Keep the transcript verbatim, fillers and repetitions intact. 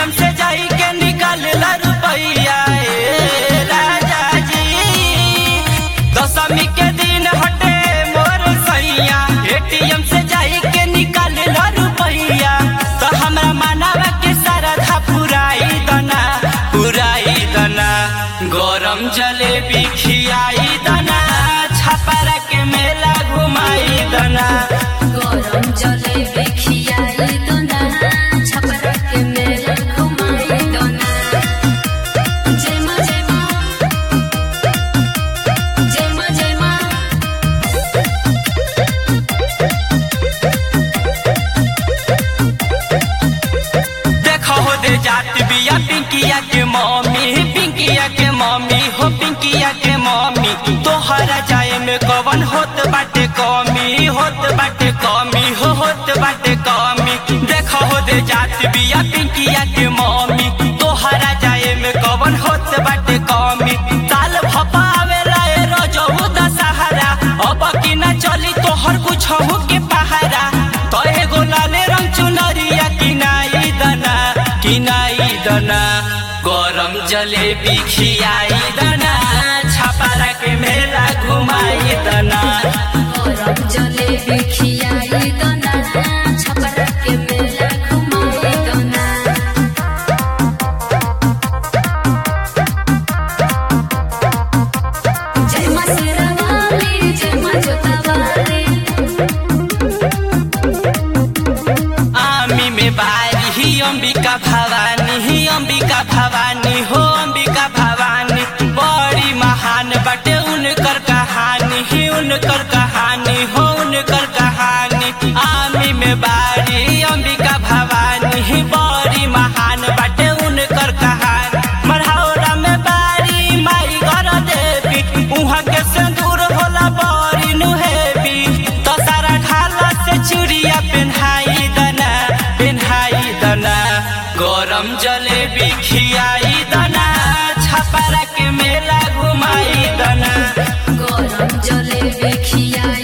ATM से जाई के निकाल ला रुपया राजा जी। दशमी के दिन हटे मोर सैया, एटीएम से जाई के निकाल ला रुपया। तो हमरा मानवा के श्रद्धा पुराई दना पुराई दना, गरम जलेबी खियाई दना, छपरा के मेला घुमाई दना। गरम जलेबी खियाई दना, छपरा के मेला घुमाई दना। जय मां जय मां जय मां जय मां। देखो हो दे जात बिया पिंकिया के मम्मी, पिंकिया के मम्मी हो पिंकिया के मम्मी। तोहरा जाए में कवन होत बाटे कमी, होत बाटे कमी हो होत बाटे कमी। देखो हो दे जात बिया पिंकिया के मम्मी, तोहरा जाए में कवन होत बाटे कमी। साल भपावे लाए रजऊ दशहरा, अब की ना चली तोहर कुछ हो के पहारा। तो एगो लाले रंग चुनरिया किनाई दना किनाई दना, गरम जलेबी खियाई दना, छपरा के मेला घुमाई दना। गरम जलेबी खियाई दना, छपरा के मेला घुमाई दना। जय मां शेरावाली, जय मां जोतावाली। आमी में बारी ही अंबिका भवानी, ही अंबिका भवानी हो अंबिका भवानी। बड़ी महान बटे उनकर कहानी, ही उनकर कहानी हो उनकर कहानी। आमी में बारी अंबिका भवानी, ही बड़ी महान बटे उनकर कहानी। मढ़ौरा में बारी माई घर देवी, उहाँ के सिंदूर होला बड़ी नुहेबी। तो सारा ढाला से चूड़िया पेन्हाई दना पेन्हाई दना, गरम जलेबी खियाई दना, छपरा के मेला घुमाई दना। गरम जलेबी खियाई